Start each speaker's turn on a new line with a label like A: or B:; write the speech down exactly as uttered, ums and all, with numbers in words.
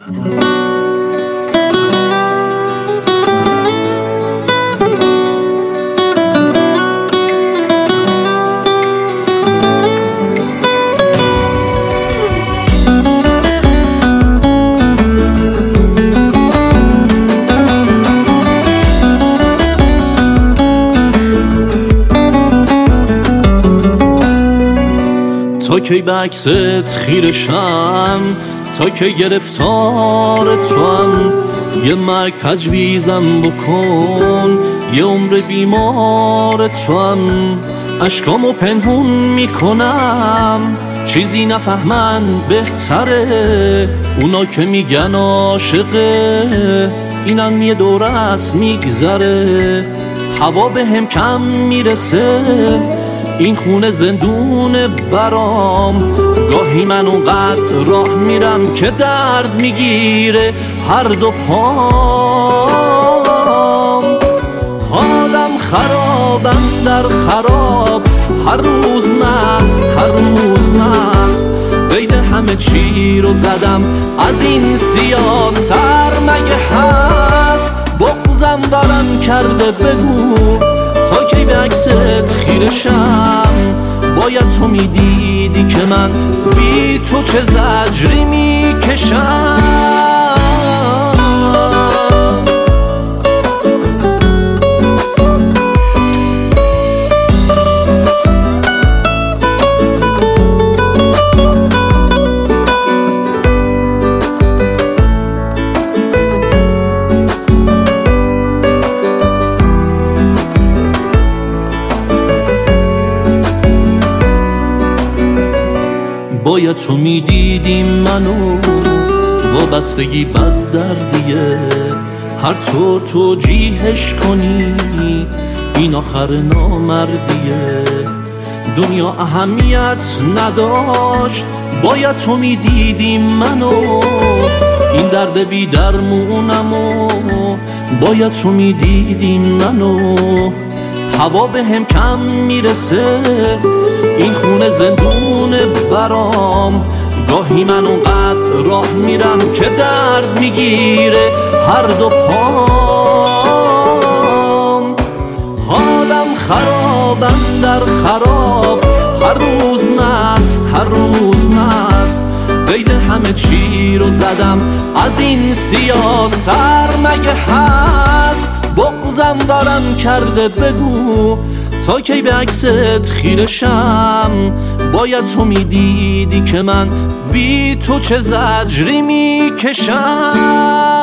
A: تا کی به عکست خیرشم، تا کی گرفتار توام. یه مرگ تجویزم بکن، یه عمر بیمار توام. اشکامو پنهون میکنم، چیزی نفهمن بهتره. اونا که میگن عاشقه، اینم یه دوره است میگذره. هوا به هم کم میرسه، این خونه زندونه برام. گاهی من اونقدر راه میرم که درد میگیره هر دو پام. حالم خرابم در خراب، هر روز مست هر روز مست. قید همه چی رو زدم، از این سیاه تر مگه هست؟ بغضم ورم کرده بگو، تا کی به عکست خیرشم. باید تو میدیدی که من بی تو چه زجری میکشم. باید تو میدیدی منو، وابستگی بد دردیه. هر طور توجیهش کنی، این آخر نامردیه. دنیا اهمیت نداشت، باید تو میدیدی منو. این درد بی درمونمو، باید تو میدیدی منو. هوا به هم کم میرسه، این خونه زندونه برام. گاهی من اونقدر راه میرم که درد میگیره هر دو پام. حالم خرابم در خراب، هر روز مست هر روز مست. قید همه چی رو زدم، از این سیاه سر مگه هست؟ بغضم ورم کرده بگو، تا کی به عکست خیرشم. باید تو میدیدی که من بی تو چه زجری میکشم.